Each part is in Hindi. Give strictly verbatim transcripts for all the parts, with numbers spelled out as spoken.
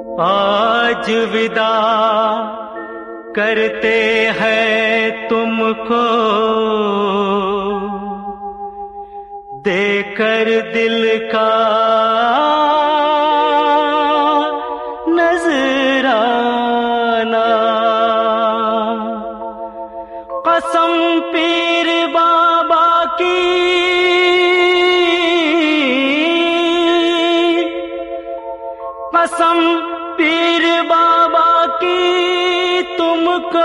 आज विदा करते हैं तुमको, देकर दिल का नजराना। कसम पीर बाबा की, कसम पीर बाबा की तुमको,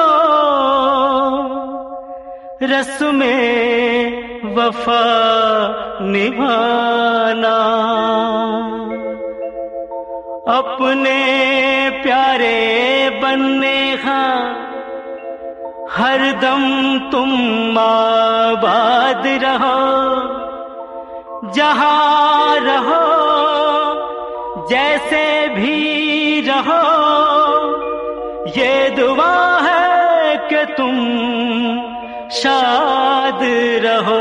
रस्में वफा निभाना। अपने प्यारे बनने का हरदम तुम आबाद रहो, जहां रहो जैसे भी रहो, ये दुआ है कि तुम शाद रहो।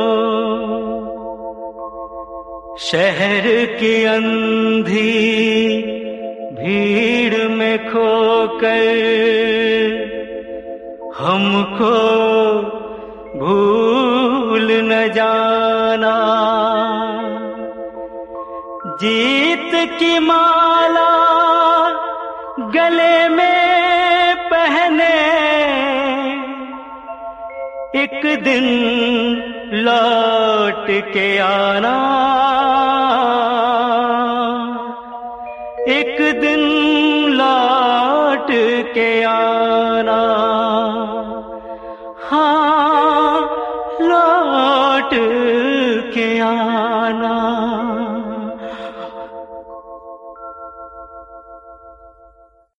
शहर की अंधी भीड़ में खोकर हमको भूल न जाना। जीत की माला गले में पहने, एक दिन लौट के आना, एक दिन लौट के आना।